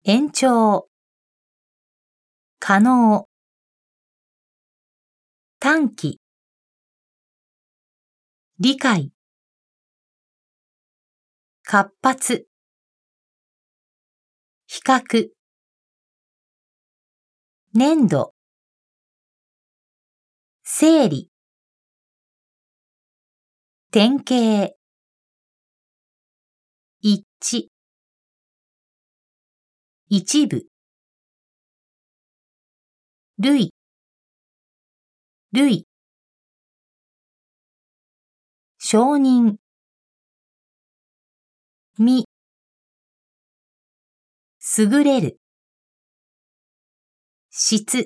延長、可能、短期、理解、活発、比較、粘土、整理、典型、一致、一部、類、類、承認、み、優れる、質、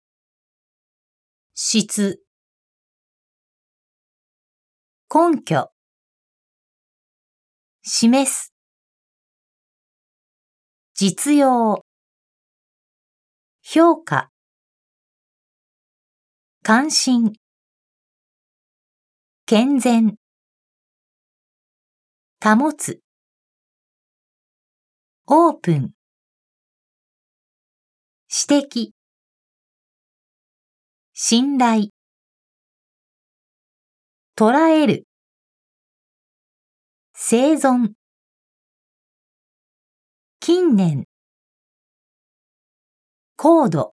質、根拠、示す、実用、評価、関心、健全、保つ、オープン、指摘、信頼、捉える、生存、近年、高度、